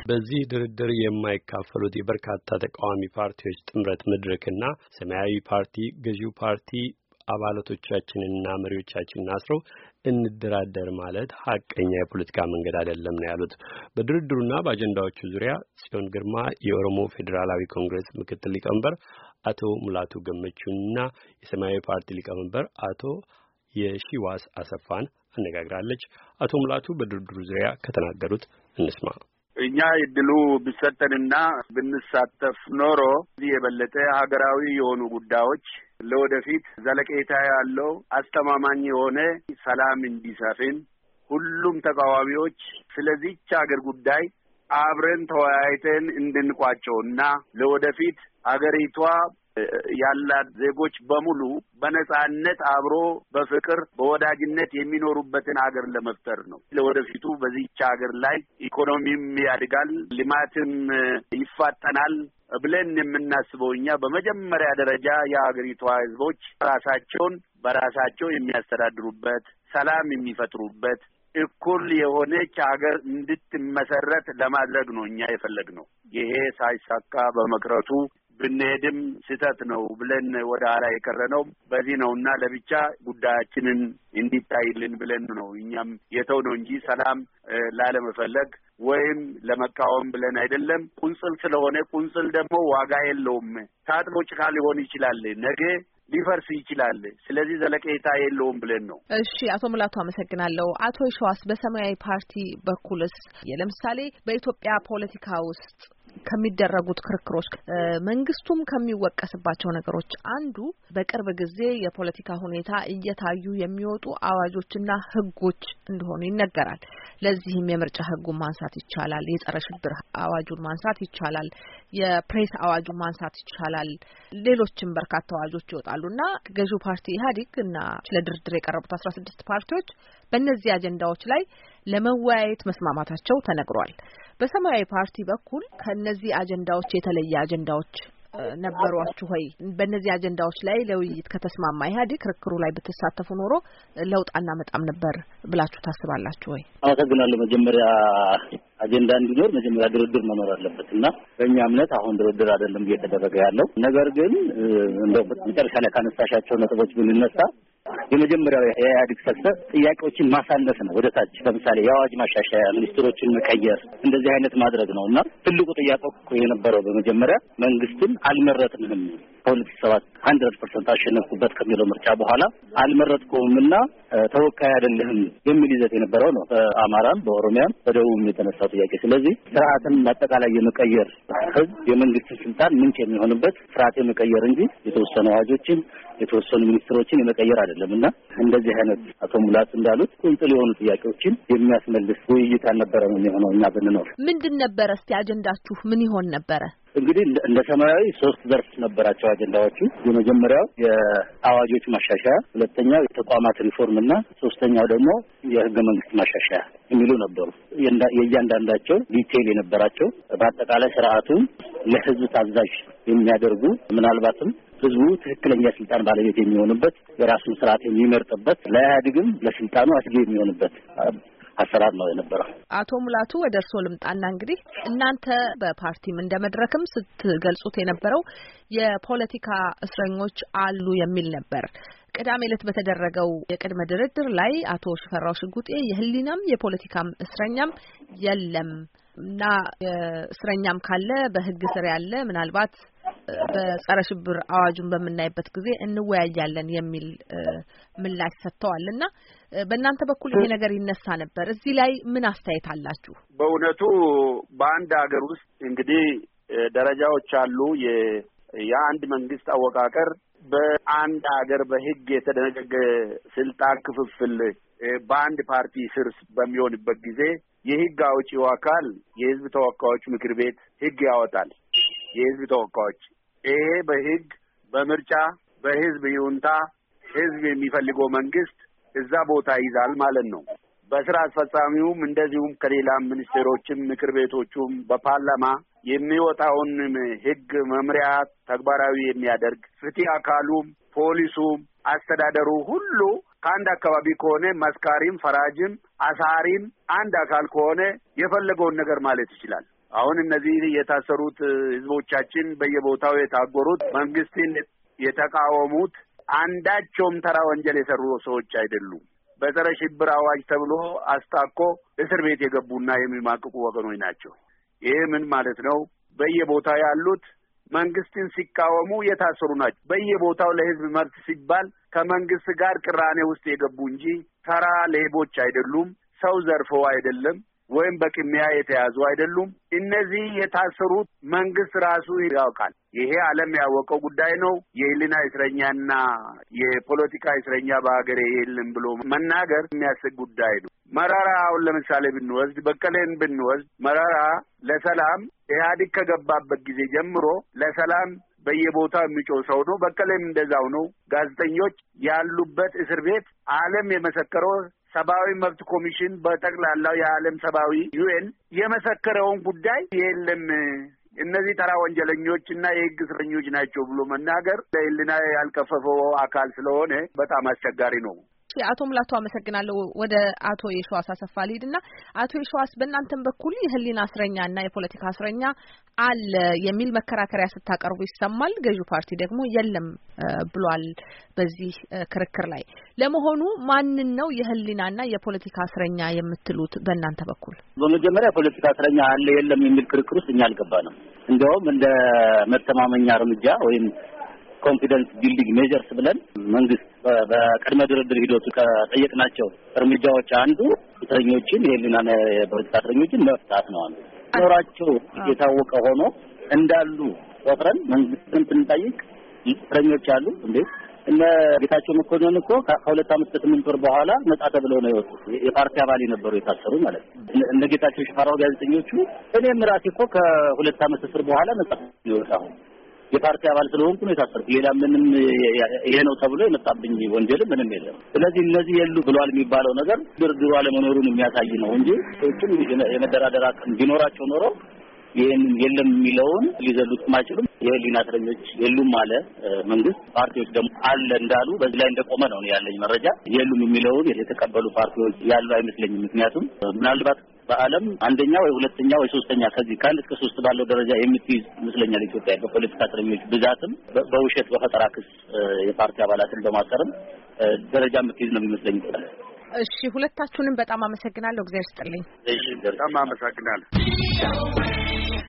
በዚህ ድርድር የማይካፈሉት የበርካታ ተቃዋሚ ፓርቲዎች ጥምረት መድረክና ሰማያዊ ፓርቲ ገዢው ፓርቲ አባላቶቻችንና መሪዎቻችንን አስረው እንደራደር ማለት ሐቀኛ የፖለቲካ መንገድ አይደለም ነው ያሉት። በድርድሩና በአጀንዳዎቹ ዙሪያ ጽዮን ግርማ የኦሮሞ ፌዴራላዊ ኮንግሬስ ምክትል ሊቀመንበር አቶ ሙላቱ ገመቹንና የሰማያዊ ፓርቲ ሊቀመንበር አቶ የሺዋስ አሰፋን አነጋግራለች። አቶ ሙላቱ በድርድሩ ዙሪያ ከተናገሩት እንስማ። እኛ እድሉ ቢሰጠንና ብንሳተፍ ኖሮ የበለጠ ሀገራዊ የሆኑ ጉዳዮች ለወደፊት ዘለቄታ ያለው አስተማማኝ የሆነ ሰላም እንዲሰፍን ሁሉም ተቃዋሚዎች ስለዚህች ሀገር ጉዳይ አብረን ተወያይተን እንድንቋጨውና ለወደፊት ሀገሪቷ ያላት ዜጎች በሙሉ በነጻነት አብሮ በፍቅር በወዳጅነት የሚኖሩበትን ሀገር ለመፍጠር ነው። ለወደፊቱ በዚህች ሀገር ላይ ኢኮኖሚም ያድጋል፣ ልማትም ይፋጠናል ብለን የምናስበው እኛ በመጀመሪያ ደረጃ የሀገሪቷ ህዝቦች ራሳቸውን በራሳቸው የሚያስተዳድሩበት፣ ሰላም የሚፈጥሩበት እኩል የሆነች ሀገር እንድትመሰረት ለማድረግ ነው እኛ የፈለግነው። ይሄ ሳይሳካ በመቅረቱ ብንሄድም ስህተት ነው ብለን ወደ ኋላ የቀረነው በዚህ ነውና ለብቻ ጉዳያችንን እንዲታይልን ብለን ነው እኛም የተው ነው እንጂ ሰላም ላለመፈለግ ወይም ለመቃወም ብለን አይደለም። ቁንጽል ስለሆነ ቁንጽል ደግሞ ዋጋ የለውም። ታጥቦ ጭቃ ሊሆን ይችላል፣ ነገ ሊፈርስ ይችላል። ስለዚህ ዘለቄታ የለውም ብለን ነው። እሺ፣ አቶ ሙላቱ አመሰግናለሁ። አቶ ሸዋስ በሰማያዊ ፓርቲ በኩልስ ለምሳሌ በኢትዮጵያ ፖለቲካ ውስጥ ከሚደረጉት ክርክሮች መንግስቱም ከሚወቀስባቸው ነገሮች አንዱ በቅርብ ጊዜ የፖለቲካ ሁኔታ እየታዩ የሚወጡ አዋጆችና ህጎች እንደሆኑ ይነገራል። ለዚህም የምርጫ ህጉን ማንሳት ይቻላል፣ የጸረ ሽብር አዋጁን ማንሳት ይቻላል፣ የፕሬስ አዋጁን ማንሳት ይቻላል። ሌሎችም በርካታ አዋጆች ይወጣሉና ገዢው ፓርቲ ኢህአዴግ እና ለድርድር የቀረቡት 16 ፓርቲዎች በእነዚህ አጀንዳዎች ላይ ለመወያየት መስማማታቸው ተነግሯል። በሰማያዊ ፓርቲ በኩል ከነዚህ አጀንዳዎች የተለየ አጀንዳዎች ነበሯችሁ ወይ? በእነዚህ አጀንዳዎች ላይ ለውይይት ከተስማማ ኢህአዴግ ክርክሩ ላይ ብትሳተፉ ኖሮ ለውጥ አናመጣም ነበር ብላችሁ ታስባላችሁ ወይ? አመሰግናለሁ። መጀመሪያ አጀንዳ እንዲኖር መጀመሪያ ድርድር መኖር አለበት እና በእኛ እምነት አሁን ድርድር አይደለም እየተደረገ ያለው። ነገር ግን እንደው መጨረሻ ላይ ካነሳሻቸው ነጥቦች ብንነሳ የመጀመሪያው የኢህአዴግ ሰክሰስ ጥያቄዎችን ማሳነስ ነው ወደ ታች። ለምሳሌ የአዋጅ ማሻሻያ፣ ሚኒስትሮችን መቀየር፣ እንደዚህ አይነት ማድረግ ነው እና ትልቁ ጥያቄ እኮ የነበረው በመጀመሪያ መንግስትን አልመረጥንም 2007 100% አሸነፍኩበት ከሚለው ምርጫ በኋላ አልመረጥኩምና ተወካይ አይደለህም የሚል ይዘት የነበረው ነው። በአማራም በኦሮሚያም በደቡብም የተነሳው ጥያቄ። ስለዚህ ስርዓትን አጠቃላይ የመቀየር ህዝብ የመንግስት ስልጣን ምንጭ የሚሆንበት ስርዓት የመቀየር እንጂ የተወሰኑ አዋጆችን የተወሰኑ ሚኒስትሮችን የመቀየር አይደለምና እንደዚህ አይነት አቶ ሙላት እንዳሉት ቁንጽል የሆኑ ጥያቄዎችን የሚያስመልስ ውይይት አልነበረም የሚሆነው። እኛ ብንኖር ምንድን ነበር እስቲ አጀንዳችሁ ምን ይሆን ነበረ? እንግዲህ እንደ ሰማያዊ 3 ዘርፍ ነበራቸው አጀንዳዎቹ። የመጀመሪያው የአዋጆች ማሻሻያ፣ ሁለተኛው የተቋማት ሪፎርም እና ሶስተኛው ደግሞ የህገ መንግስት ማሻሻያ የሚሉ ነበሩ። የእያንዳንዳቸው ዲቴይል የነበራቸው በአጠቃላይ ስርዓቱን ለህዝብ ታዛዥ የሚያደርጉ ምናልባትም ህዝቡ ትክክለኛ ስልጣን ባለቤት የሚሆንበት የራሱን ስርዓት የሚመርጥበት ለኢህአዴግም ለስልጣኑ አስጊ የሚሆንበት አሰራር ነው የነበረው። አቶ ሙላቱ ወደ እርስዎ ልምጣና እንግዲህ እናንተ በፓርቲም እንደ መድረክም ስትገልጹት የነበረው የፖለቲካ እስረኞች አሉ የሚል ነበር። ቅዳሜ ዕለት በተደረገው የቅድመ ድርድር ላይ አቶ ሽፈራው ሽጉጤ የህሊናም የፖለቲካም እስረኛም የለም እና እስረኛም ካለ በህግ ስር ያለ ምናልባት በጸረ ሽብር አዋጁን በምናይበት ጊዜ እንወያያለን የሚል ምላሽ ሰጥተዋልና በእናንተ በኩል ይሄ ነገር ይነሳ ነበር። እዚህ ላይ ምን አስተያየት አላችሁ? በእውነቱ በአንድ ሀገር ውስጥ እንግዲህ ደረጃዎች አሉ። የአንድ መንግስት አወቃቀር በአንድ ሀገር በህግ የተደነገገ ስልጣን ክፍፍል በአንድ ፓርቲ ስር በሚሆንበት ጊዜ የህግ አውጪው አካል የህዝብ ተወካዮች ምክር ቤት ህግ ያወጣል። የህዝብ ተወካዮች ይሄ በህግ በምርጫ በህዝብ ይሁንታ ህዝብ የሚፈልገው መንግስት እዛ ቦታ ይዛል ማለት ነው። በስራ አስፈጻሚውም እንደዚሁም ከሌላ ሚኒስቴሮችም ምክር ቤቶቹም በፓርላማ የሚወጣውን ህግ መምሪያ ተግባራዊ የሚያደርግ ፍትህ አካሉም ፖሊሱም አስተዳደሩ ሁሉ ከአንድ አካባቢ ከሆነ መስካሪም ፈራጅም አሳሪም አንድ አካል ከሆነ የፈለገውን ነገር ማለት ይችላል። አሁን እነዚህ የታሰሩት ህዝቦቻችን በየቦታው የታጎሩት መንግስትን የተቃወሙት አንዳቸውም ተራ ወንጀል የሰሩ ሰዎች አይደሉም። በጸረ ሽብር አዋጅ ተብሎ አስታኮ እስር ቤት የገቡና የሚማቅቁ ወገኖች ናቸው። ይሄ ምን ማለት ነው? በየቦታው ያሉት መንግስትን ሲቃወሙ የታሰሩ ናቸው። በየቦታው ለህዝብ መብት ሲባል ከመንግስት ጋር ቅራኔ ውስጥ የገቡ እንጂ ተራ ሌቦች አይደሉም። ሰው ዘርፈው አይደለም፣ ወይም በቅሚያ የተያዙ አይደሉም። እነዚህ የታሰሩት መንግስት ራሱ ያውቃል። ይሄ ዓለም ያወቀው ጉዳይ ነው። የህሊና እስረኛና የፖለቲካ እስረኛ በሀገር የለም ብሎ መናገር የሚያስቅ ጉዳይ ነው። መራራ አሁን ለምሳሌ ብንወስድ፣ በቀለን ብንወስድ፣ መራራ ለሰላም ኢህአዴግ ከገባበት ጊዜ ጀምሮ ለሰላም በየቦታው የሚጮህ ሰው ነው። በቀለም እንደዛው ነው። ጋዜጠኞች ያሉበት እስር ቤት ዓለም የመሰከረው ሰብአዊ መብት ኮሚሽን በጠቅላላው የዓለም ሰብአዊ ዩኤን የመሰከረውን ጉዳይ የለም እነዚህ ተራ ወንጀለኞች እና የህግ እስረኞች ናቸው ብሎ መናገር ለህሊና ያልከፈፈው አካል ስለሆነ በጣም አስቸጋሪ ነው። አቶ ሙላቱ አመሰግናለሁ። ወደ አቶ የሸዋስ አሰፋ ልሂድና አቶ የሸዋስ በእናንተም በኩል የህሊና እስረኛና የፖለቲካ እስረኛ አለ የሚል መከራከሪያ ስታቀርቡ ይሰማል። ገዢው ፓርቲ ደግሞ የለም ብሏል። በዚህ ክርክር ላይ ለመሆኑ ማንን ነው የህሊናና የፖለቲካ እስረኛ የምትሉት በእናንተ በኩል? በመጀመሪያ ፖለቲካ እስረኛ አለ የለም የሚል ክርክር ውስጥ እኛ አልገባንም። እንደውም እንደ መተማመኛ እርምጃ ወይም ኮንፊደንስ ቢልዲንግ ሜጀርስ ብለን መንግስት በቅድመ ድርድር ሂደቱ ከጠየቅናቸው እርምጃዎች አንዱ እስረኞችን የህሊናና የፖለቲካ እስረኞችን መፍታት ነው። አንዱ ኖራቸው የታወቀ ሆኖ እንዳሉ ቆጥረን መንግስትን ስንጠይቅ እስረኞች አሉ እንዴ እነ ጌታቸው መኮንን እኮ ከ2 ዓመት ከ8 ወር በኋላ ነጻ ተብለው ነው የወጡት። የፓርቲ አባል የነበሩ የታሰሩ ማለት ነው። እነ ጌታቸው ሽፈራው ጋዜጠኞቹ እኔም ራሴ እኮ ከ2 ዓመት እስር በኋላ ነጻ ይወጣሁ የፓርቲ አባል ስለሆንኩ ነው የታሰርኩት። ሌላ ምንም ይሄ ነው ተብሎ የመጣብኝ ወንጀል ምንም የለም። ስለዚህ እነዚህ የሉ ብሏል የሚባለው ነገር ድርድሩ አለመኖሩን የሚያሳይ ነው እንጂ ሰዎችም የመደራደር አቅም ቢኖራቸው ኖሮ ይሄን የለም የሚለውን ሊዘሉት ማይችሉም። የህሊና እስረኞች የሉም አለ መንግስት። ፓርቲዎች ደግሞ አለ እንዳሉ በዚህ ላይ እንደቆመ ነው ያለኝ መረጃ። የሉም የሚለውን የተቀበሉ ፓርቲዎች ያሉ አይመስለኝም። ምክንያቱም ምናልባት በዓለም አንደኛ ወይ ሁለተኛ ወይ ሶስተኛ ከዚህ ከአንድ እስከ 3 ባለው ደረጃ የምትይዝ ይመስለኛል ኢትዮጵያ በፖለቲካ እስረኞች ብዛትም በውሸት በፈጠራ ክስ የፓርቲ አባላትን በማሰርም ደረጃ የምትይዝ ነው የሚመስለኝ። እሺ፣ ሁለታችሁንም በጣም አመሰግናለሁ። እግዚአብሔር ይስጥልኝ። እሺ፣ በጣም አመሰግናለሁ።